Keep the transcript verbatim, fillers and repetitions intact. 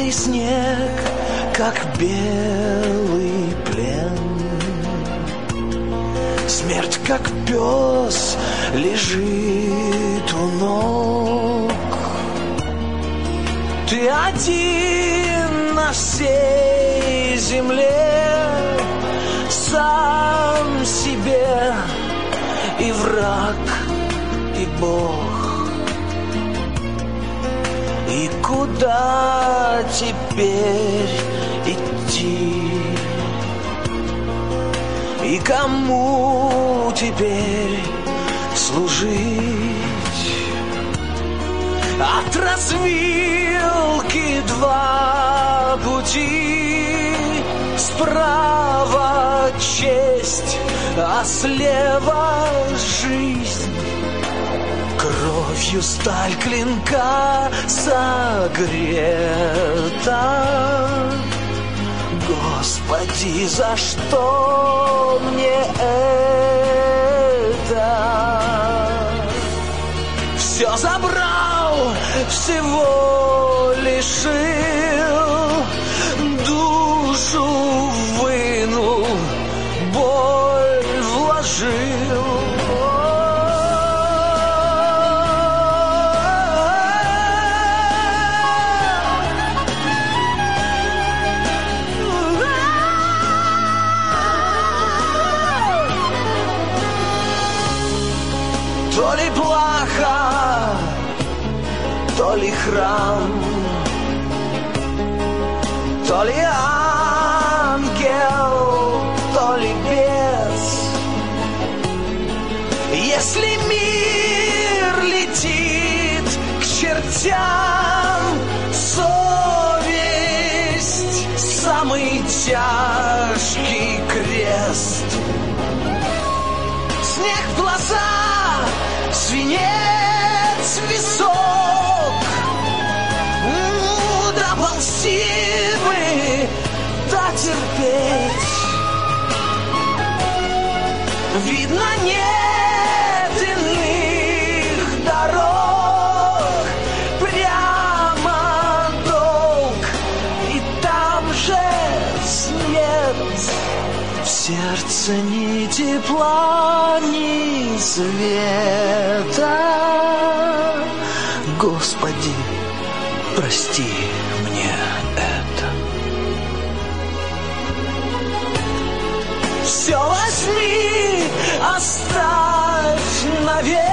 Белый снег, как белый плен. Смерть, как пес, лежит у ног. Ты один на всей земле, сам себе и враг, и Бог. И куда теперь идти? И кому теперь служить? От развилки два пути. Справа честь, а слева жизнь. Кровью сталь клинка согрета. Господи, за что мне это? Все забрал, всего лишил, душу вынул, боль вложил. То ли плаха, то ли храм, то ли ангел, то ли бес. Если мир летит к чертям, совесть — самый тяжкий крест. Снег в глаза, свинец в висок. Доползти бы, дотерпеть. Видно, нет иных дорог. Прямо долг, и там же смерть. В сердце ни тепла, ни света. Господи, прости мне это. Все возьми, оставь навек.